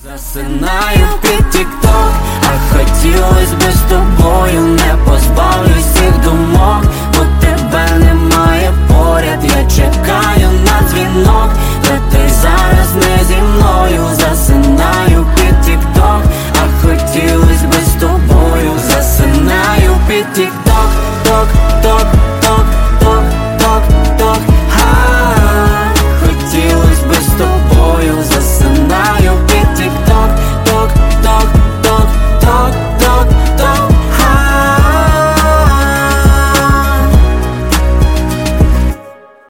Засинаю під тік-ток, а хотілось би з тобою, не позбавлюсь цих думок, бо тебе немає поряд, я чекаю на дзвінок, та ти зараз не зі мною. Засинаю під тік-ток, а хотілось би з тобою, засинаю під тік-ток.